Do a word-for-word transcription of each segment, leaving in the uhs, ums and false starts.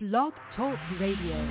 Blog Talk Radio.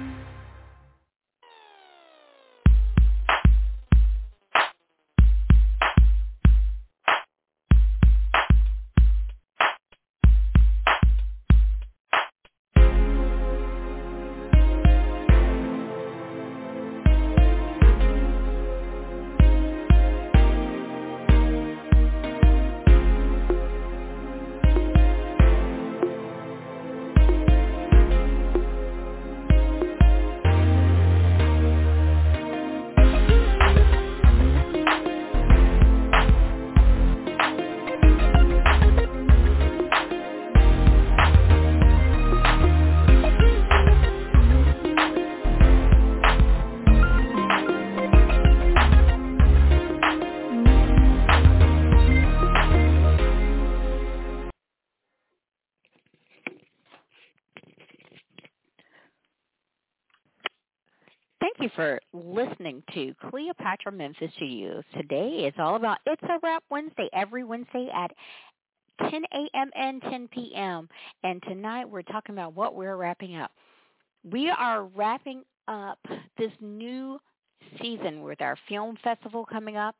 Thank you for listening to Cleopatra Memphis Studios. Today is all about It's a Wrap Wednesday, every Wednesday at ten a.m. and ten p.m. And tonight we're talking about what we're wrapping up. We are wrapping up this new season with our film festival coming up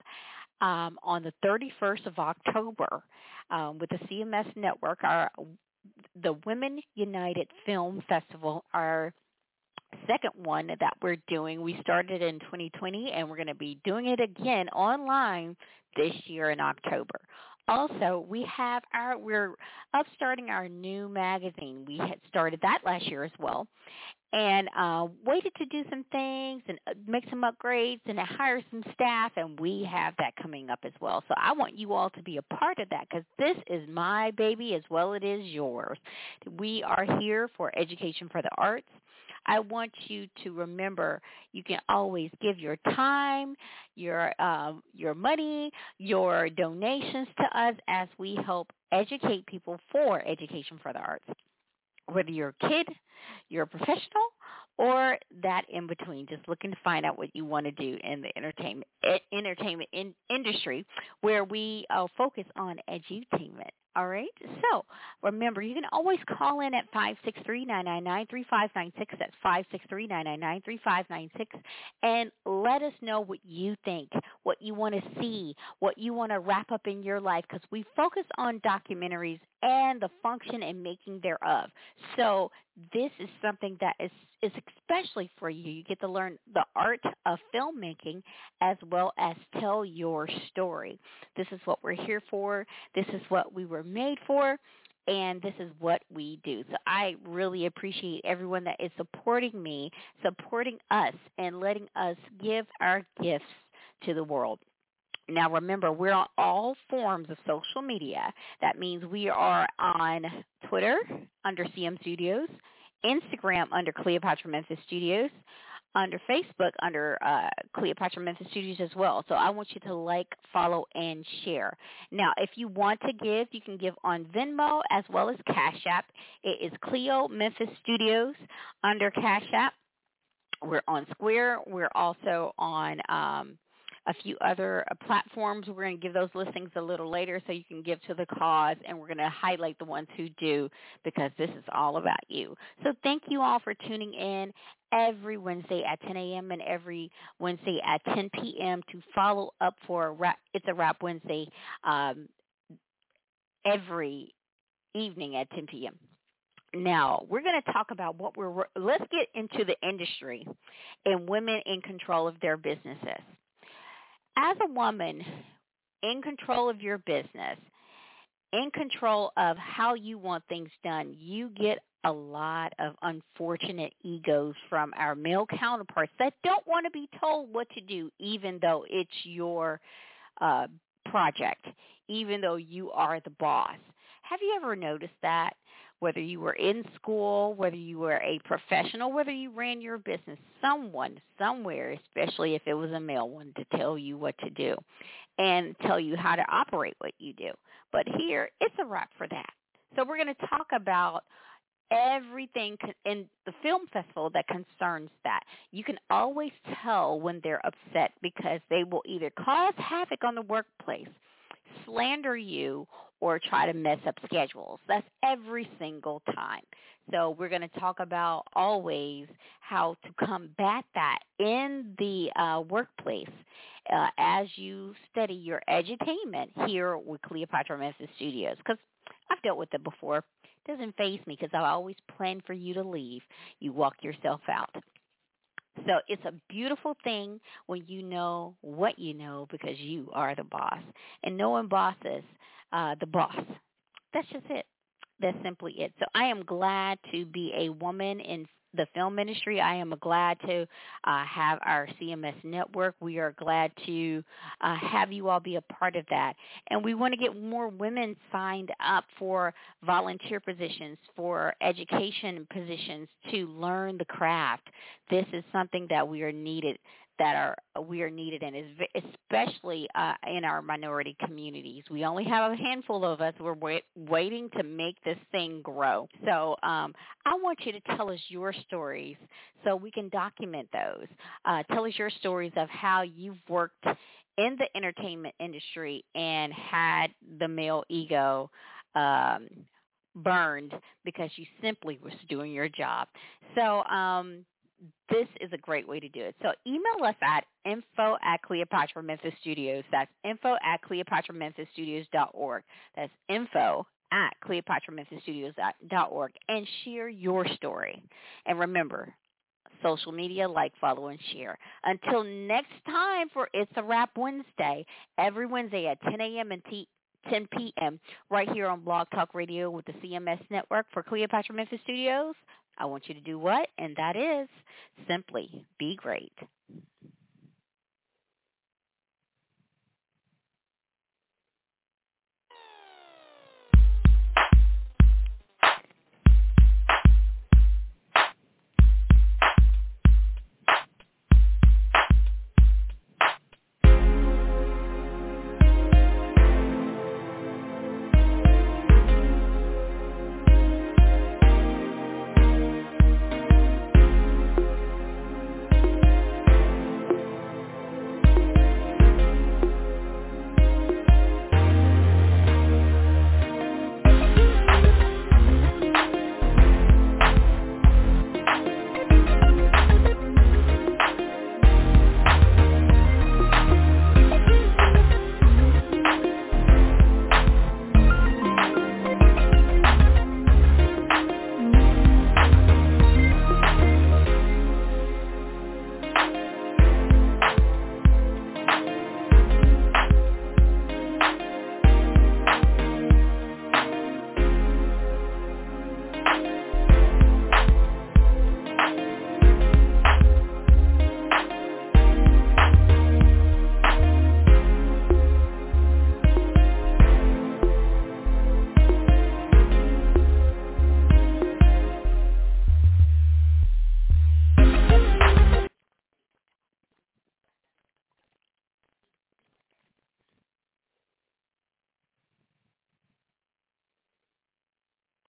um, on the thirty-first of October um, with the C M S Network. Our the Women United Film Festival, our second one that we're doing. We started in twenty twenty, and we're going to be doing it again online this year in October. Also, we have our, we're upstarting our new magazine. We had started that last year as well, and uh, waited to do some things and make some upgrades and hire some staff, and we have that coming up as well. So I want you all to be a part of that because this is my baby as well it is yours. We are here for Education for the Arts. I want you to remember you can always give your time, your um, your money, your donations to us as we help educate people for Education for the Arts. Whether you're a kid, you're a professional, or that in between, just looking to find out what you want to do in the entertainment entertainment in, industry, where we uh, focus on edutainment. All right. So remember, you can always call in at five six three, nine nine nine, three five nine six. That's five six three, nine nine nine, three five nine six. And let us know what you think, what you want to see, what you want to wrap up in your life, because we focus on documentaries and the function and making thereof. So this is something that is, is especially for you. You get to learn the art of filmmaking as well as tell your story. This is what we're here for. This is what we were made for, and this is what we do. So I really appreciate everyone that is supporting me, supporting us, and letting us give our gifts to the world. Now, remember, we're on all forms of social media. That means we are on Twitter under C M Studios, Instagram under Cleopatra Memphis Studios, under Facebook under uh, Cleopatra Memphis Studios as well. So I want you to like, follow, and share. Now, if you want to give, you can give on Venmo as well as Cash App. It is Cleo Memphis Studios under Cash App. We're on Square. We're also on um, a few other uh, platforms. We're going to give those listings a little later so you can give to the cause, and we're going to highlight the ones who do because this is all about you. So thank you all for tuning in every Wednesday at ten a.m. and every Wednesday at ten p.m. to follow up for Rap, It's a Wrap Wednesday um, every evening at ten p.m. Now, we're going to talk about what we're – let's get into the industry and women in control of their businesses. As a woman in control of your business, in control of how you want things done, you get a lot of unfortunate egos from our male counterparts that don't want to be told what to do, even though it's your uh, project, even though you are the boss. Have you ever noticed that? Whether you were in school, whether you were a professional, whether you ran your business, someone, somewhere, especially if it was a male one, to tell you what to do and tell you how to operate what you do. But here, it's a wrap for that. So we're going to talk about everything in the film festival that concerns that. You can always tell when they're upset because they will either cause havoc on the workplace, slander you, or try to mess up schedules. That's every single time. So we're going to talk about always how to combat that in the uh, workplace uh, as you study your edutainment here with Cleopatra Memphis Studios. Because I've dealt with it before. It doesn't faze me because I always plan for you to leave. You walk yourself out. So it's a beautiful thing when you know what you know because you are the boss. And no one bosses uh, the boss. That's just it. That's simply it. So I am glad to be a woman in the film industry. I am glad to uh, have our C M S network. We are glad to uh, have you all be a part of that. And we want to get more women signed up for volunteer positions, for education positions to learn the craft. This is something that we are needed that are we are needed in, especially uh, in our minority communities. We only have a handful of us. We're wait, waiting to make this thing grow. So um, I want you to tell us your stories so we can document those. Uh, tell us your stories of how you've worked in the entertainment industry and had the male ego um, burned because you simply was doing your job. So um, this is a great way to do it. So email us at info at Cleopatra Memphis Studios. That's info at Cleopatra Memphis Studios dot org. That's info at Cleopatra Memphis Studios dot org and share your story. And remember, social media, like, follow, and share. Until next time for It's a Wrap Wednesday, every Wednesday at ten a.m. and t- ten p.m. right here on Blog Talk Radio with the C M S Network for Cleopatra Memphis Studios. I want you to do what? And that is simply be great.